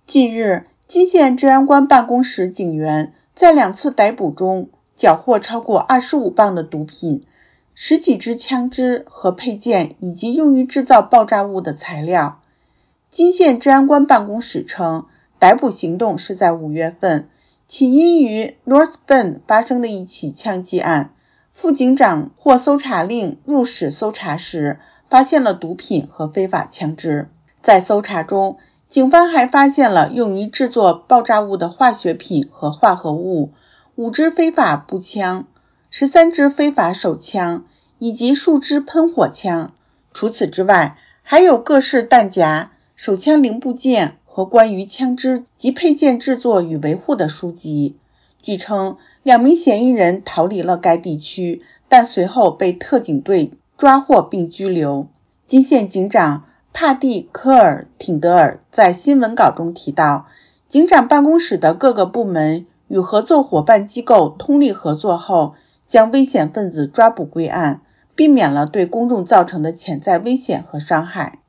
近日，金县治安官办公室警员在2次逮捕中缴获超过25磅的毒品、10几支枪支和配件以及用于制造爆炸物的材料。金县治安官办公室称，逮捕行动是在5月份，起因于 North Bend 发生的一起枪击案。副警长获搜查令入室搜查时，发现了毒品和非法枪支。在搜查中，警方还发现了用于制作爆炸物的化学品和化合物、5支非法步枪、13支非法手枪以及数支喷火枪。除此之外，还有各式弹夹、手枪零部件和关于枪支及配件制作与维护的书籍。据称，2名嫌疑人逃离了该地区，但随后被特警队抓获并拘留。金县警长帕蒂·科尔挺德尔在新闻稿中提到，警长办公室的各个部门与合作伙伴机构通力合作后，将危险分子抓捕归案，避免了对公众造成的潜在危险和伤害。